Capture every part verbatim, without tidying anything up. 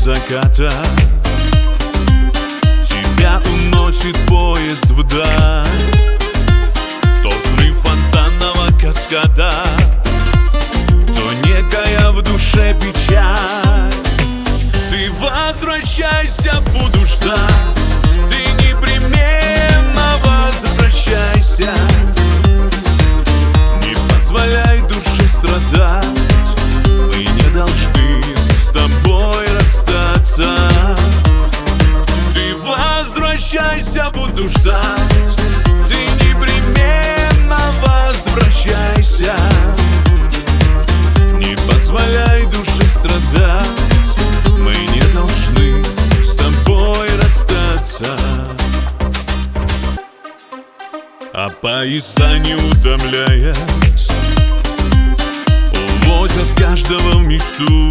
заката. Тебя уносит поезд вдаль, то взрыв фонтанного каскада, то некая в душе печаль. Ты возвращайся, буду ждать, ты непременно возвращайся. Не позволяй душе страдать, мы не должны с тобой расстаться. Ты возвращайся, буду ждать, ты непременно возвращайся. Не позволяй душе страдать, мы не должны с тобой расстаться. А поезда, не утомляясь, увозят каждого в мечту,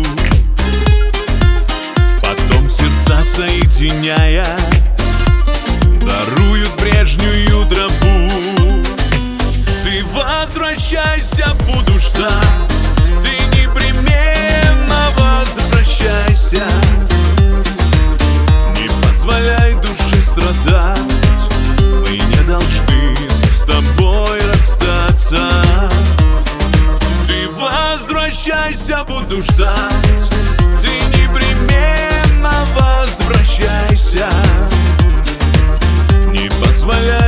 потом сердца соединяя, даруют прежнюю тропу. Ты возвращайся, буду ждать, ты непременно возвращайся. Не позволяй душе страдать, мы не должны с тобой расстаться. Ты возвращайся, буду ждать, ты непременно возвращайся. Не позволяй